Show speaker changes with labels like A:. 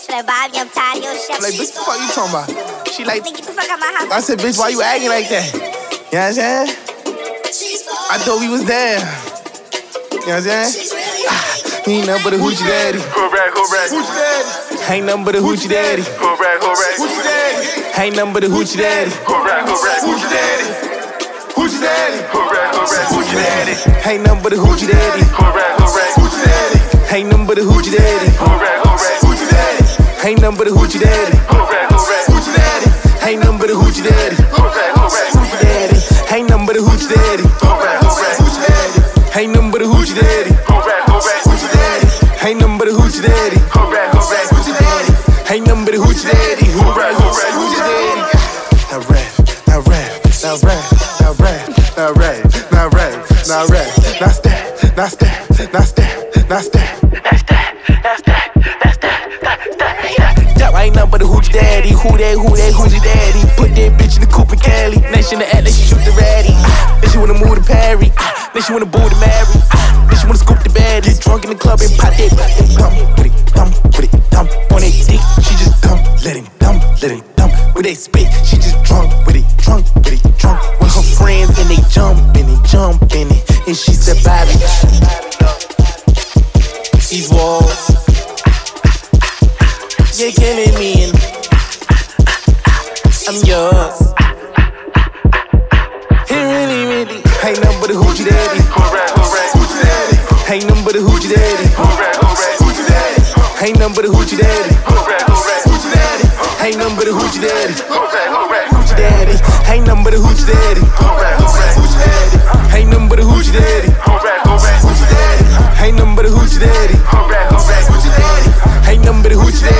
A: like, Bobby, I'm tired of your shit.
B: I'm like, bitch, what you talking about? She like,
A: Get the fuck out my house.
B: I said, bitch, why you acting like that? You know what I'm saying? I thought we was there. You know what I'm saying? He ain't nothing but a hoochie daddy. Hoochie daddy. Ain't nothing but a hoochie daddy. Hoochie daddy. Ain't nothing but a hoochie daddy. Hoochie daddy. Hoochie daddy. Hoochie daddy. Ain't nothing but a hoochie daddy. Hoochie daddy. Ain't nothing but a hoochie daddy. Hoochie daddy. Ain't nothing but a hoochie daddy. Hoochie daddy. Ain't nothing but a hoochie daddy. Hoochie daddy. Ain't nothing but a hoochie daddy. Hoochie daddy. Ain't nothing but a hoochie daddy. Hoochie daddy. Ain't nothing but a hoochie daddy. Hoochie daddy. Ain't nothing but a hoochie daddy. Hoochie daddy. Now rap, now rap, now rap, now rap, now rap, now rap, now rap, now step, now step, now step, now step. That ain't nothing but a hoochie daddy. Who that, hoochie daddy. Put that bitch in the coupe and Cali. Nation to act like she shoot the ratty. Then she wanna move to Perry. Then she wanna boo to Mary. Then she wanna scoop the bad. Get drunk in the club and pop that. Dump with it, dump on that dick. She just dump, let him dump with that spit. She just drunk with it, drunk with her friends and they jumping it. And she said, Bobby, these walls, you're killing me and I'm yours. It really ain't nothing but a hoochie daddy. Hoochie daddy. Ain't nothing but a hoochie daddy. Hoochie daddy. Ain't nothing but a hoochie daddy. Hoochie daddy. Ain't nothing but a hoochie daddy. Hoochie daddy. Ain't nothing but a hoochie daddy. Hoochie daddy. Ain't nothing but a hoochie daddy. Hoochie daddy. Ain't nothing but a hoochie daddy. Hoochie daddy. Ain't nothing but a hoochie daddy.